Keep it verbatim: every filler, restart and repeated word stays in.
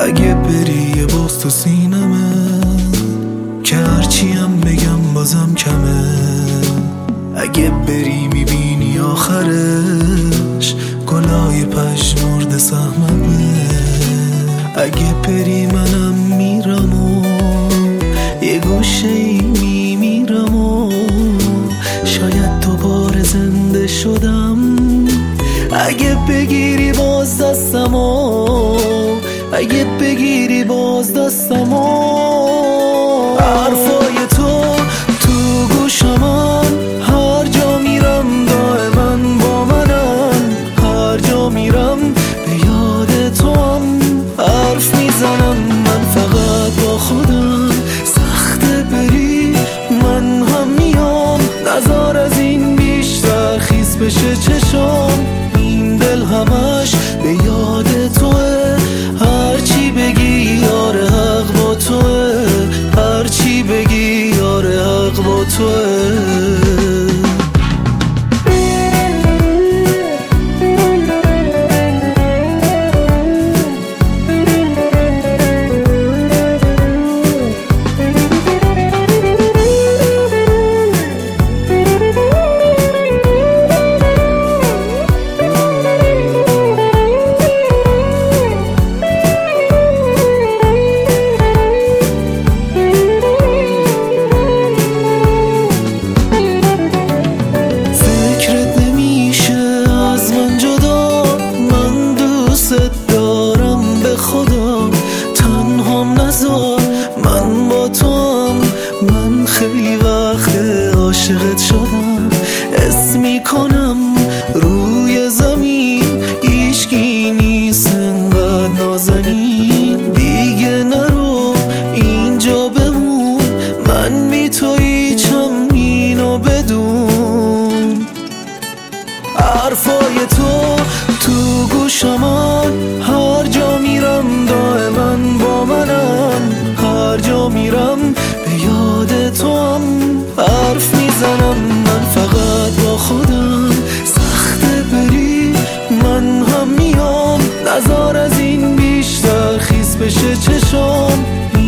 اگه بری یه باز تو سینمه که هرچیم بگم بازم کمه. اگه بری میبینی آخرش گلای پژمرده سهممه. اگه بری منم میرم و یه گوشه ای میمیرم و شاید دوباره زنده شدم. اگه بگیری باز دستمو، اگه بگیری باز دستمو، حرفای تو تو گوشمن، هر جا میرم دائما با منن. هر جا میرم به یاد تو هم حرف میزنم. من فقط با خودم، سخته بری من هم میام. نظر از این بیشتر خیس بشه چشام. این دل همش به یاد توه، هرچی بگی یاره حق با توه. هرچی بگی یاره حق با توه. دارم به خدا تنهام نذار، من با تو هم. من خیلی وقت عاشقت شدم، اسم میکنم روی زمین هیچکی نیست انقدر نازنین. دیگه نرو اینجا بمون، من بی تو هیچم اینو بدون. حرفای تو تو گوشمن، هر جا میرم دائما با منن. هر جا میرم به یاد تو هم حرف میزنم. من فقط با خودم، سخته بری من هم میام. نظر از این بیشتر خیس بشه چشام.